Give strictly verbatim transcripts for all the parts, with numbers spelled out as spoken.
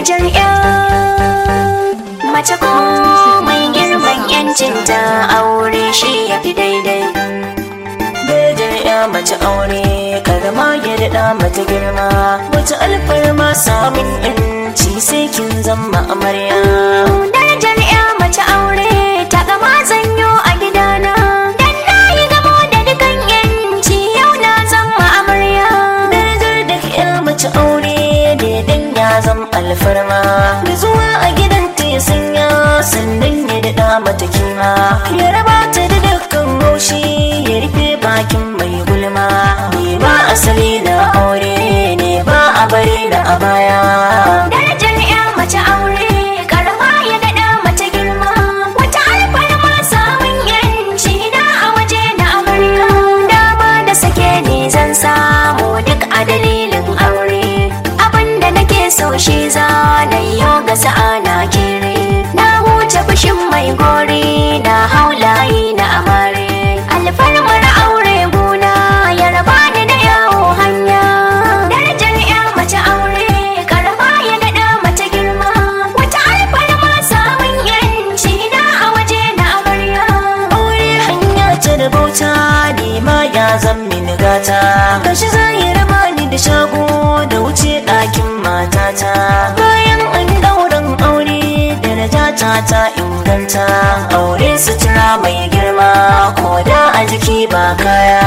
darajar ya mace ko mai girman yancinta aure shi ya fi daidai. Darajar ya mace aure karama ya daɗa mata girma, wata alfarma samun yanci sai kin zama amarya. Darajar ya mace aure ta gama zanyo a gidana, dan na yi gamo da dukan yanci yau na zama amarya. Darajar da ya mace aure daidan ya zama alfarma, da zuwa a gidanta ya sanya sannan ya daɗa mata kima, ya raba ta da dukkan haushi ya rufe bakin mai gulma. Ni ba asali na aure ne ba a bari da a baya. Darajar ya mace aure karama ya daɗa mata girma, wata alfarma samun yanci na a waje na amarya. Dama da sake ni zan samu duk a dalilin aure, abinda nake so shi za na yi ga sa'a na kere. Na huce fushin mai gori na haulayi na amare, alfarmar aure guna ya raba ni da yawo hanya. Darajar ya mace aure karama ya daɗa mata girma, wata alfarma samun yanci na a waje na amarya. Aure hanya ta da bauta ne ma ya zan mini gata, gashi za ya raba ni da shago da wuce ɗakin matata. Bayan an ɗauran aure darajata ta inganta, aure sutura mai girma ko da a jiki ba kaya.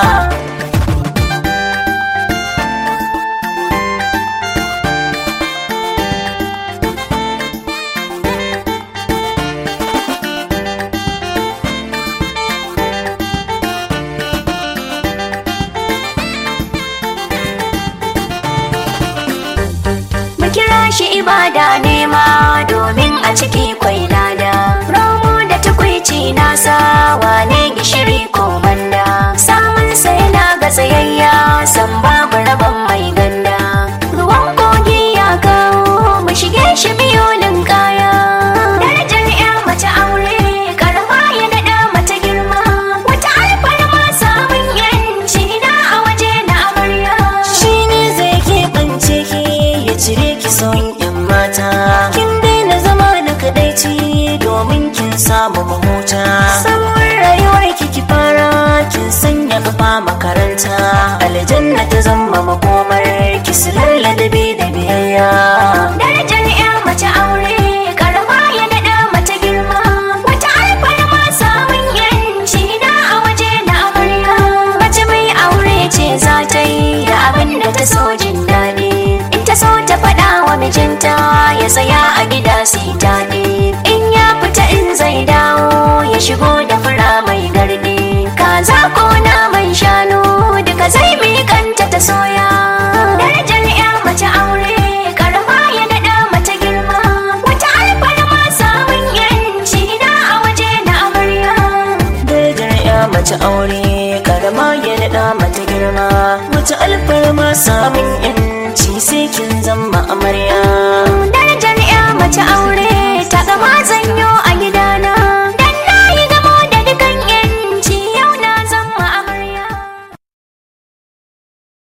Kira shi ibada nema domin a ciki kwai lada, romo da tukwici nasa wane gishiri ko manda, samun sai na ga tsayayya san babu rabon mai ganda. Ruwan kogi ya kawo mu shige shi biyolin kaya. Darajar ya mace aure karama ya daɗa mata girma, wata alfarma samun yanci na a waje na amarya. Shi ne zai keɓance ki ya cire ki son yan mata, kin daina zama da kadaici domin kin samu mahuta. Sabuwar rayuwar ki ki fara kin sanya kafa makaranta, aljanna ta zama makomar ki su lalladabi da biyayya. Darajar ya mace aure karama ya daɗa mata girma, wata alfarma samun yanci na a waje na amarya. Mace mai aure ce za ta yi da abin da ta so jin daɗi, in ta so ta faɗa wa mijinta ya tsaya a gida su yi daɗi. In ya fita in zai dawo ya shigo da fura mai garɗi, kaza ko naman shanu duka zai miƙanta ta soya. Darajar ya mace aure karama ya daɗa mata girma, wata alfarma samun yanci na a waje na amarya. Darajar ya mace aure karama ya daɗa mata girma, wata alfarma samun yanci sai kin zama amarya.